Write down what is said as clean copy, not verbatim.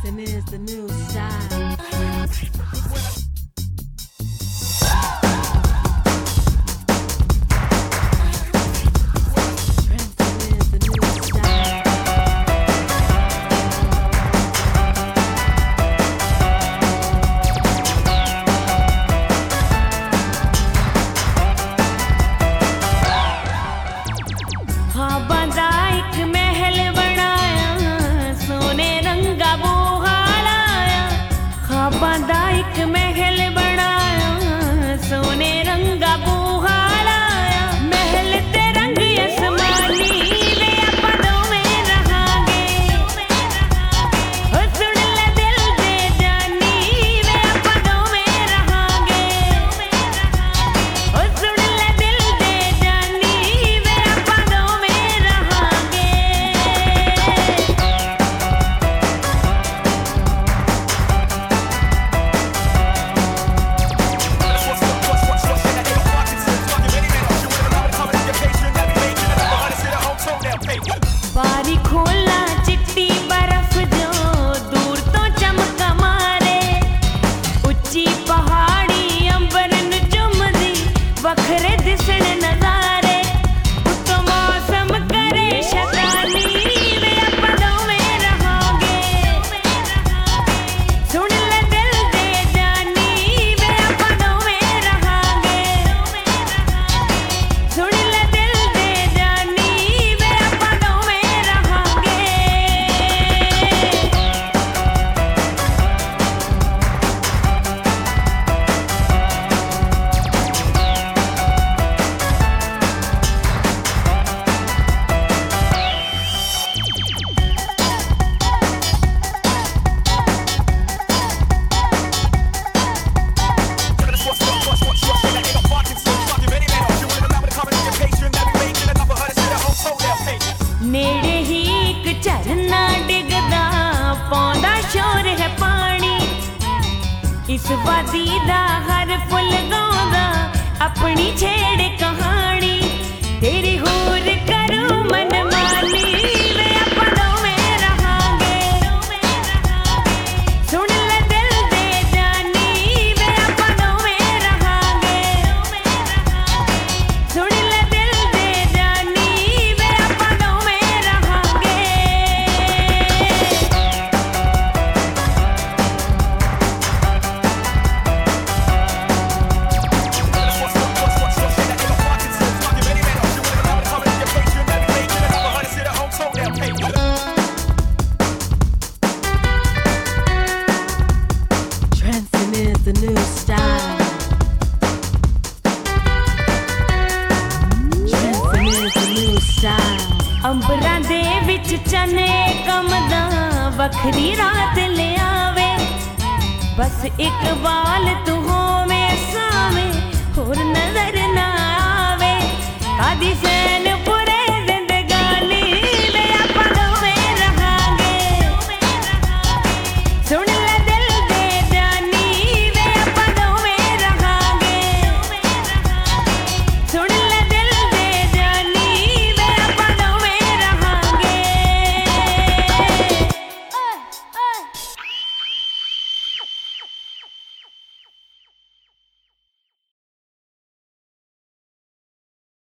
Dancing is the new style. इस वादी दा हर फुल गांदा अपनी छेड़ कहानी तेरी होर करूं मन मानी वे आपां दोवें रहांगे सुन ले दिल दे जानी वे आपां दोवें रहांगे सुन ले दिल दे जानी वे आपां दोवें रहांगे The new style. Dancing is the new style. अंबरां दे विच चने कमदा वखरी रात ले आवे बस एक बाल तू होवे सावे होर नजर ना आवे कादी से